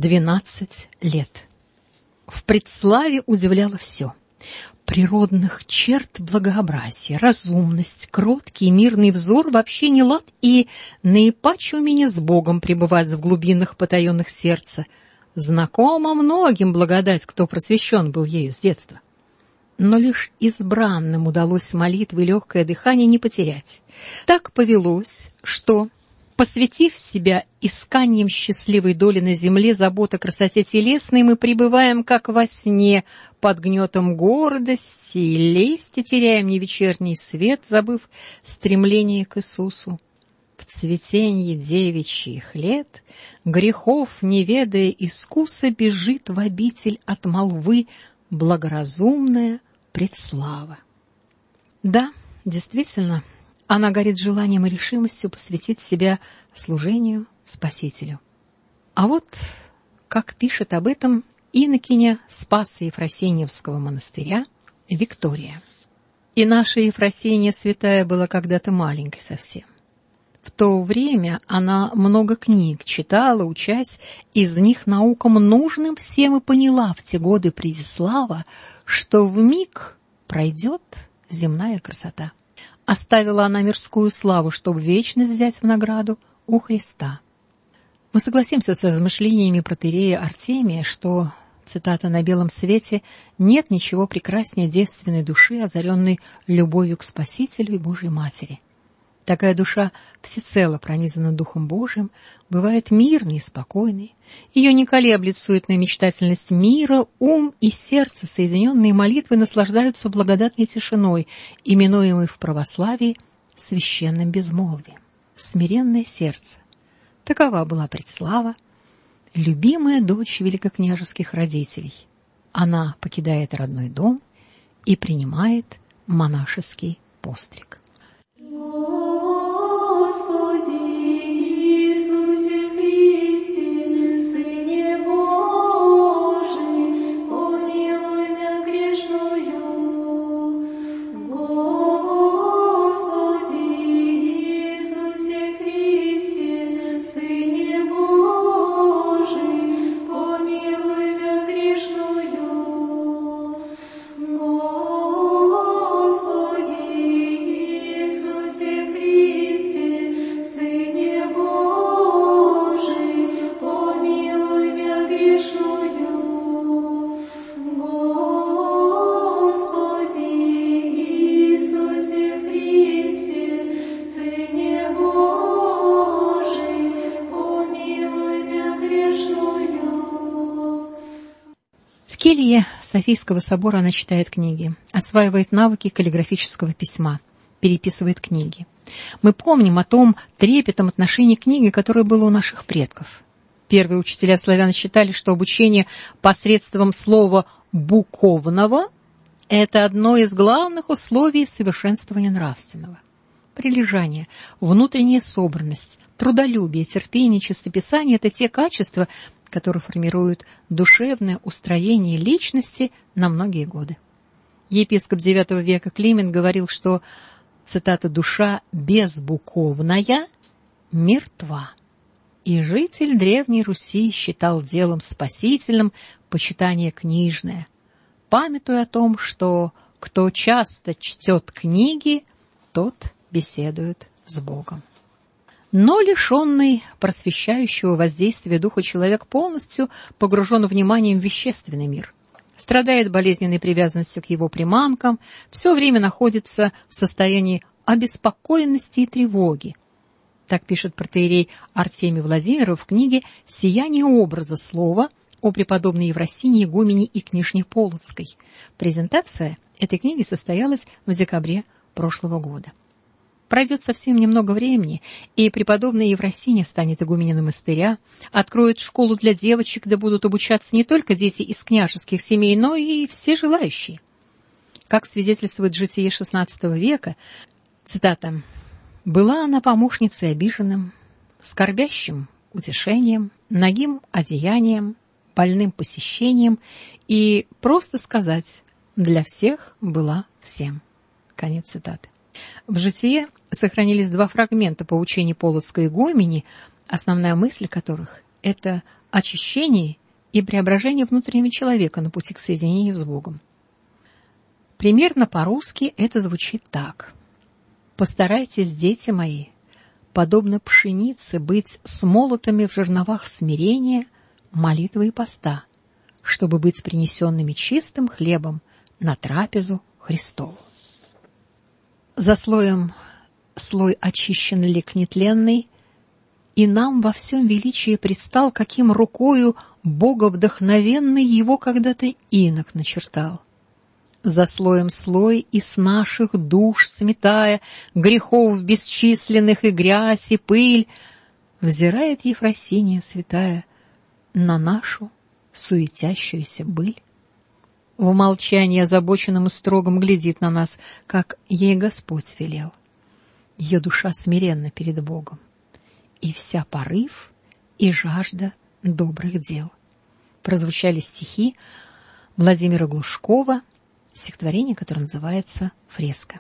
12 лет. В Предславе удивляло все. Природных черт благообразия, разумность, кроткий мирный взор, вообще не лад и наипаче умение с Богом пребывать в глубинах потаенных сердца. Знакомо многим благодать, кто просвещен был ею с детства. Но лишь избранным удалось молитвы и легкое дыхание не потерять. Так повелось, что, посвятив себя исканием счастливой доли на земле, забот о красоте телесной, мы пребываем, как во сне, под гнетом гордости и лести, теряем не вечерний свет, забыв стремление к Иисусу. В цветенье девичьих лет, грехов не ведая искуса, бежит в обитель от молвы благоразумная Предслава. Да, действительно, она горит желанием и решимостью посвятить себя служению Спасителю. А вот как пишет об этом инокиня Спаса Ефросиньевского монастыря Виктория. «И наша Ефросинья святая была когда-то маленькой совсем. В то время она много книг читала, учась из них наукам нужным всем, и поняла в те годы Предислава, что вмиг пройдет земная красота. Оставила она мирскую славу, чтобы вечность взять в награду у Христа». Мы согласимся с размышлениями протоиерея Артемия, что, цитата, «на белом свете нет ничего прекраснее девственной души, озаренной любовью к Спасителю и Божьей Матери. Такая душа всецело пронизана Духом Божиим, бывает мирной и спокойной. Ее не колеблет суетная мечтательность мира, ум и сердце, соединенные молитвой, наслаждаются благодатной тишиной, именуемой в православии священным безмолвием. Смиренное сердце. Такова была Предслава, любимая дочь великокняжеских родителей. Она покидает родной дом и принимает монашеский постриг. В келье Софийского собора она читает книги, осваивает навыки каллиграфического письма, переписывает книги. Мы помним о том трепетном отношении к книге, которое было у наших предков. Первые учителя славян считали, что обучение посредством слова «буковного» — это одно из главных условий совершенствования нравственного. Прилежание, внутренняя собранность, трудолюбие, терпение, чистописание — это те качества, которые формируют душевное устроение личности на многие годы. Епископ IX века Климент говорил, что, цитата, «душа безбуковная мертва». И житель Древней Руси считал делом спасительным почитание книжное, памятуя о том, что кто часто чтет книги, тот беседует с Богом. Но лишенный просвещающего воздействия духа человек полностью погружен вниманием в вещественный мир, страдает болезненной привязанностью к его приманкам, все время находится в состоянии обеспокоенности и тревоги. Так пишет протоиерей Артемий Владимиров в книге «Сияние образа слова» о преподобной Ефросинии, игумене и княжне Полоцкой. Презентация этой книги состоялась в декабре прошлого года. Пройдет совсем немного времени, и преподобная Ефросиния станет игуменей монастыря, откроет школу для девочек, где будут обучаться не только дети из княжеских семей, но и все желающие. Как свидетельствует житие XVI века, цитата, «была она помощницей обиженным, скорбящим утешением, нагим одеянием, больным посещением и, просто сказать, для всех была всем». Конец цитаты. В житие сохранились два фрагмента поучений Полоцкой игумени, основная мысль которых – это очищение и преображение внутреннего человека на пути к соединению с Богом. Примерно по-русски это звучит так. «Постарайтесь, дети мои, подобно пшенице, быть смолотыми в жерновах смирения, молитвы и поста, чтобы быть принесенными чистым хлебом на трапезу Христову». За слоем слой очищен лик нетленный, и нам во всем величии предстал, каким рукою Бога вдохновенный его когда-то инок начертал. за слоем слой и с наших душ сметая грехов бесчисленных и грязь и пыль, взирает Ефросиния святая на нашу суетящуюся быль. В молчании озабоченным и строгом глядит на нас, как ей Господь велел. Ее душа смиренна перед Богом, и вся порыв и жажда добрых дел. Прозвучали стихи Владимира Глушкова, стихотворение, которое называется «Фреска».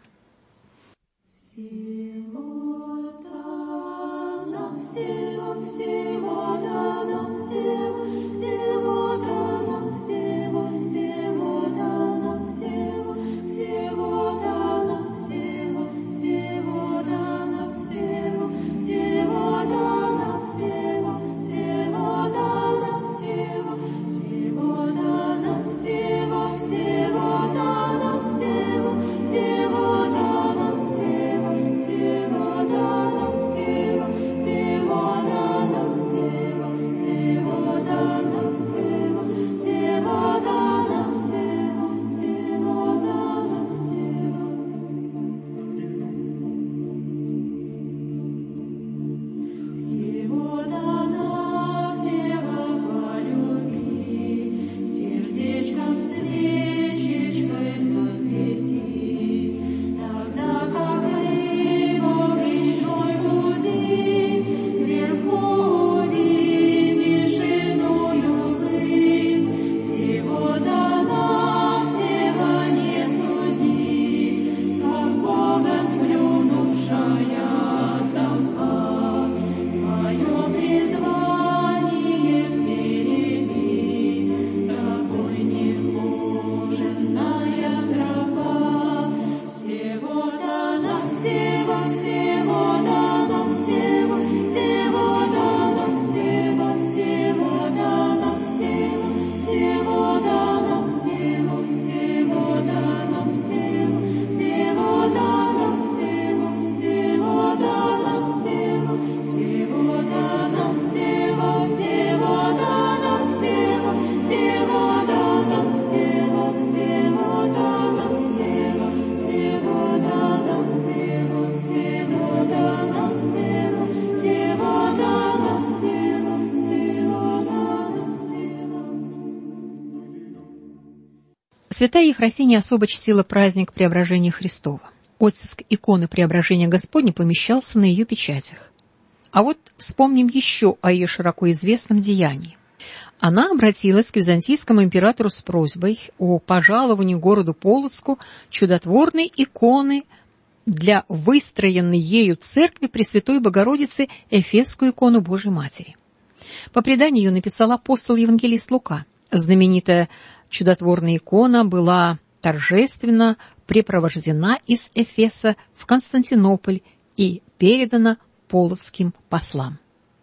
Святая Ефросиния особо чтила праздник Преображения Христова. Оттиск иконы Преображения Господня помещался на ее печатях. А вот вспомним еще о ее широко известном деянии. Она обратилась к византийскому императору с просьбой о пожаловании городу Полоцку чудотворной иконы для выстроенной ею церкви Пресвятой Богородицы Эфесскую икону Божией Матери. По преданию ее написал апостол-евангелист Лука. Знаменитая чудотворная икона была торжественно препровождена из Эфеса в Константинополь и передана полоцким послам.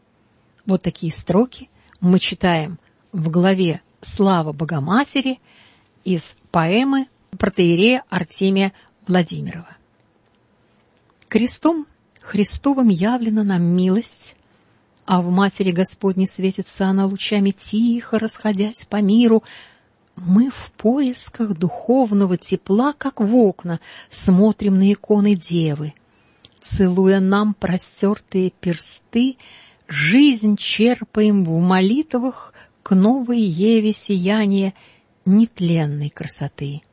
Вот такие строки мы читаем в главе «Слава Богоматери» из поэмы протоиерея Артемия Владимирова. «Крестом Христовым явлена нам милость, а в Матери Господней светится она лучами тихо, расходясь по миру. Мы в поисках духовного тепла, как в окна, смотрим на иконы Девы. Целуя нам простертые персты, жизнь черпаем в молитвах к новой Еве сияние нетленной красоты.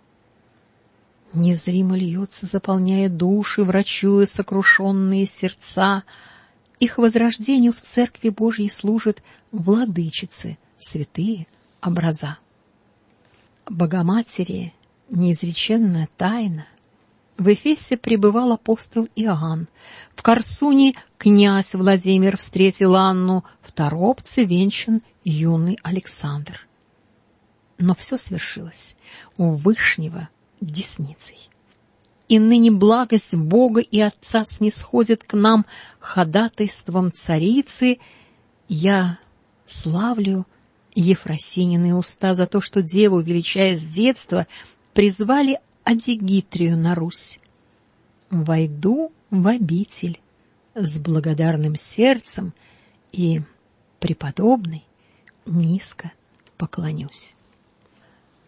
Незримо льется, заполняя души, врачуя сокрушенные сердца. Их возрождению в Церкви Божьей служат владычицы, святые образа. Богоматери неизреченная тайна. В Эфесе пребывал апостол Иоанн. В Корсуне князь Владимир встретил Анну, в Торопце венчан юный Александр. Но все свершилось у Вышнего десницей. И ныне благость Бога и Отца снисходит к нам ходатайством царицы. Я славлю Ефросинины уста за то, что деву, величая с детства, призвали Адигитрию на Русь. Войду в обитель с благодарным сердцем и преподобной низко поклонюсь.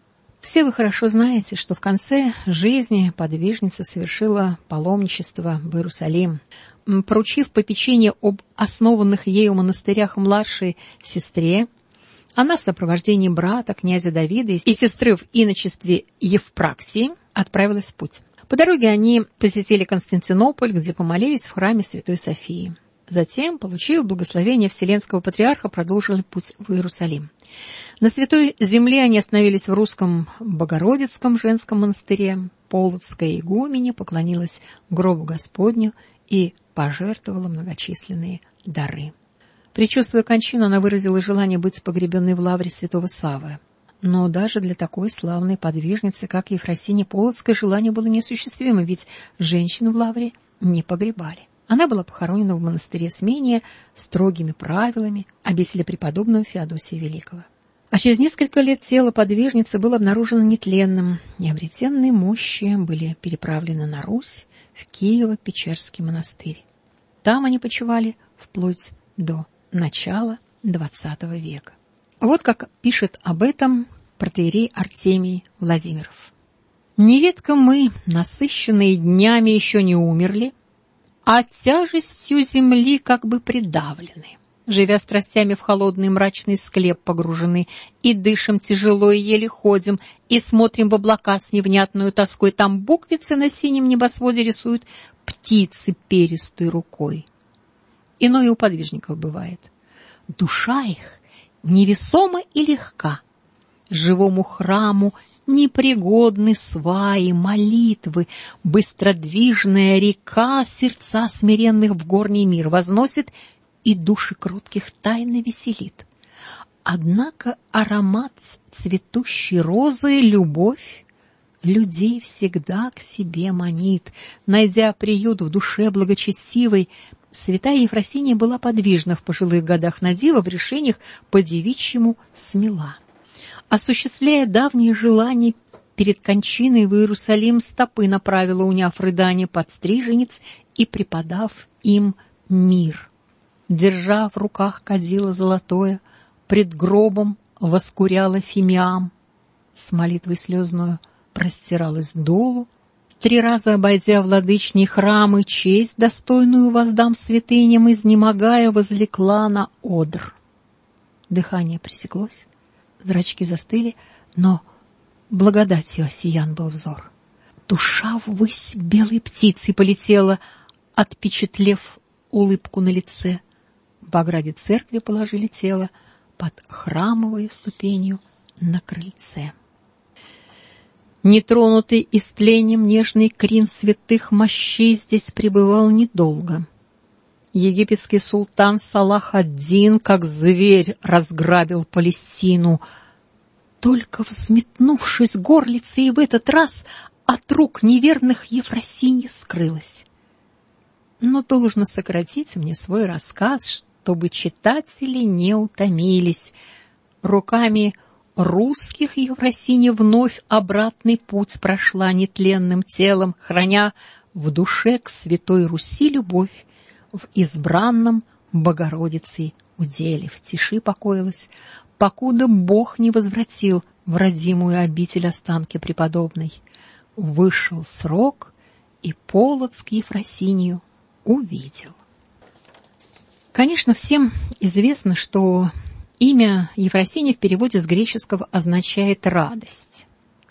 Все вы хорошо знаете, что в конце жизни подвижница совершила паломничество в Иерусалим. Поручив попечение об основанных ею монастырях младшей сестре, она в сопровождении брата, князя Давида и сестры в иночестве Евпраксии отправилась в путь. По дороге они посетили Константинополь, где помолились в храме Святой Софии. Затем, получив благословение Вселенского Патриарха, продолжили путь в Иерусалим. На Святой Земле они остановились в русском Богородицком женском монастыре. Полоцкая игуменя поклонилась гробу Господню и пожертвовала многочисленные дары. Предчувствуя кончину, она выразила желание быть погребенной в лавре святого Саввы. Но даже для такой славной подвижницы, как Ефросинья Полоцкая, желание было неосуществимо, ведь женщин в лавре не погребали. Она была похоронена в монастыре Смения строгими правилами обители преподобного Феодосия Великого. А через несколько лет тело подвижницы было обнаружено нетленным, и обретенные мощи были переправлены на Русь, в Киево-Печерский монастырь. Там они почивали вплоть до начала XX века. Вот как пишет об этом протоиерей Артемий Владимиров. «Нередко мы, насыщенные днями, еще не умерли, а тяжестью земли как бы придавлены. Живя страстями в холодный мрачный склеп погружены, и дышим тяжело, и еле ходим, и смотрим в облака с невнятную тоской. Там буквицы на синем небосводе рисуют птицы перистой рукой. Иное у подвижников бывает. Душа их невесома и легка. Живому храму непригодны сваи, молитвы, быстродвижная река сердца смиренных в горний мир возносит и души кротких тайно веселит. Однако аромат цветущей розы, любовь, людей всегда к себе манит. Найдя приют в душе благочестивой, святая Ефросинья была подвижна в пожилых годах на диво, в решениях по-девичьему смела. Осуществляя давние желания, перед кончиной в Иерусалим стопы направила, уняв рыдания подстриженец и преподав им мир. Держа в руках кадило золотое, пред гробом воскуряла фимиам, с молитвой слезную простиралась долу, 3 раза обойдя владычний храм и честь достойную воздам святыням, изнемогая, возлекла на одр. Дыхание пресеклось, зрачки застыли, но благодатью осиян был взор. Душа ввысь белой птицей полетела, отпечатлев улыбку на лице. В ограде церкви положили тело под храмовой ступенью на крыльце. Нетронутый истлением нежный крин святых мощей здесь пребывал недолго. Египетский султан Салах ад-Дин, как зверь, разграбил Палестину. Только взметнувшись горлицей, и в этот раз от рук неверных Ефросинья скрылась. Но должно сократить мне свой рассказ, чтобы читатели не утомились. Руками русских Ефросинья вновь обратный путь прошла нетленным телом, храня в душе к святой Руси любовь, в избранном Богородицей уделе в тиши покоилась, покуда Бог не возвратил в родимую обитель останки преподобной. Вышел срок, и Полоцк Ефросинью увидел. Конечно, всем известно, что имя Ефросинья в переводе с греческого означает «радость».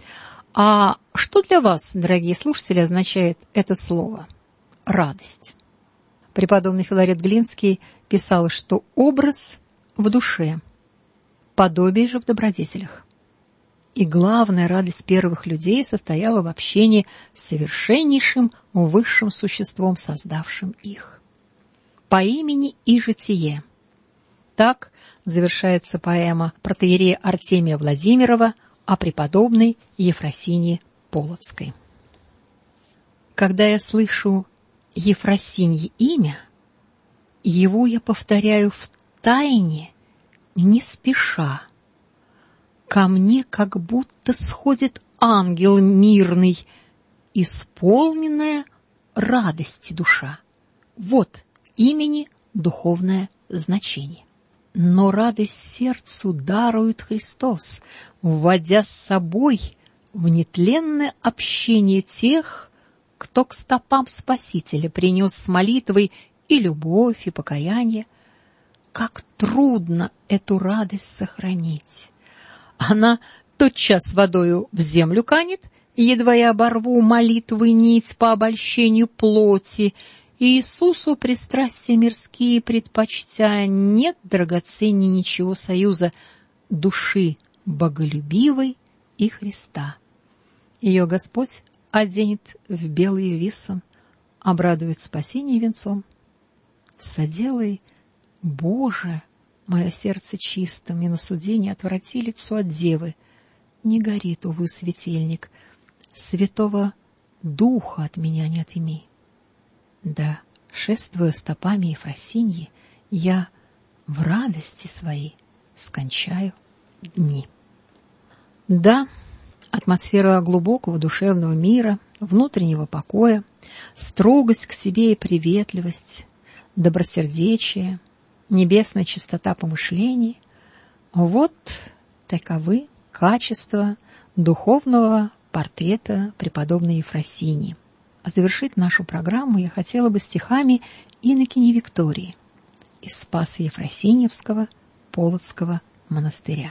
А что для вас, дорогие слушатели, означает это слово «радость»? Преподобный Филарет Глинский писал, что образ в душе, подобие же в добродетелях. И главная радость первых людей состояла в общении с совершеннейшим высшим существом, создавшим их. По имени и житие. Так завершается поэма протоиерея Артемия Владимирова о преподобной Ефросинье Полоцкой. Когда я слышу Ефросинье имя, его я повторяю в тайне, не спеша. Ко мне как будто сходит ангел мирный, исполненная радости душа. Вот имени духовное значение. Но радость сердцу дарует Христос, вводя с собой в нетленное общение тех, кто к стопам Спасителя принес с молитвой и любовь, и покаяние. Как трудно эту радость сохранить! Она тотчас водою в землю канет, едва я оборву молитвы нить по обольщению плоти, и Иисусу пристрастия мирские предпочтя, нет драгоценней ничего союза души боголюбивой и Христа. Ее Господь оденет в белый висон, обрадует спасение венцом. Соделай, Боже, мое сердце чистым, и на суде не отврати лицо от девы. Не горит, увы, светильник, Святого Духа от меня не отымей. Да, шествуя стопами Ефросиньи, я в радости своей скончаю дни. Да, атмосфера глубокого душевного мира, внутреннего покоя, строгость к себе и приветливость, добросердечие, небесная чистота помышлений — вот таковы качества духовного портрета преподобной Ефросиньи. А завершить нашу программу я хотела бы стихами инокини Виктории из Спасо-Ефросиньевского Полоцкого монастыря.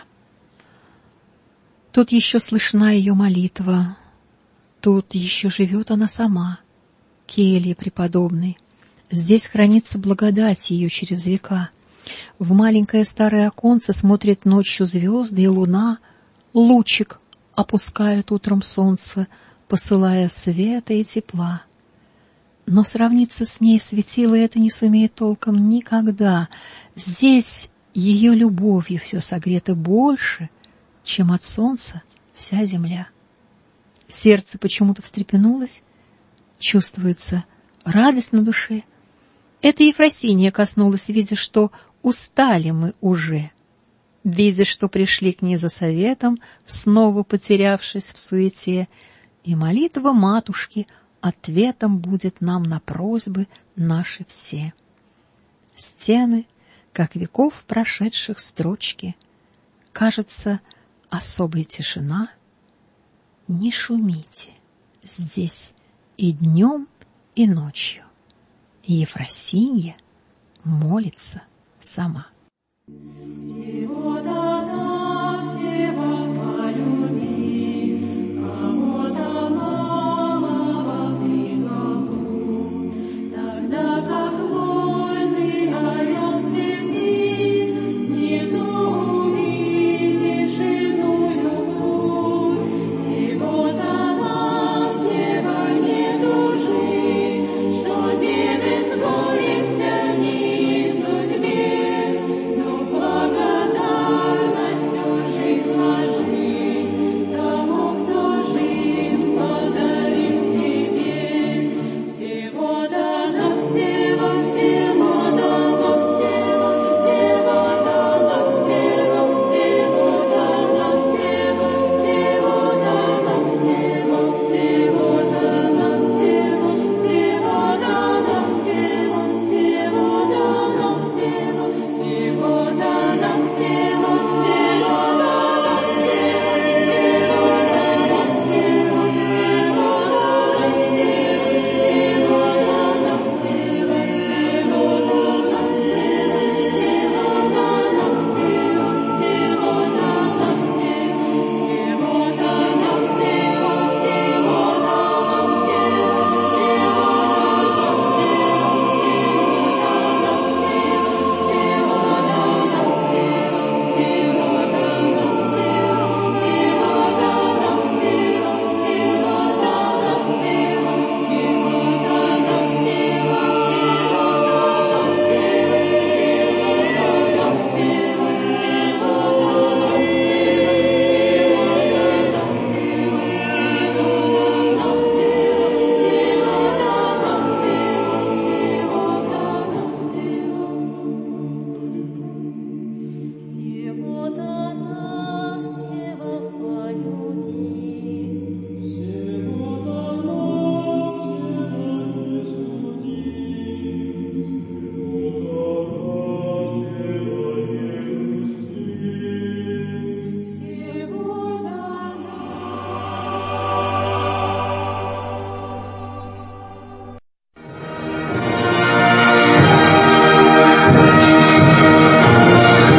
Тут еще слышна ее молитва, тут еще живет она сама, келья преподобной. Здесь хранится благодать ее через века. В маленькое старое оконце смотрят ночью звезды, и луна лучик опускает утром солнце, посылая света и тепла. Но сравниться с ней светило это не сумеет толком никогда. Здесь ее любовью все согрето больше, чем от солнца вся земля. Сердце почему-то встрепенулось, чувствуется радость на душе. Это Ефросинья коснулась, видя, что устали мы уже, видя, что пришли к ней за советом, снова потерявшись в суете, и молитва матушки ответом будет нам на просьбы наши все. Стены, как веков прошедших строчки, кажется, особая тишина. Не шумите здесь и днем, и ночью. Ефросинья молится сама.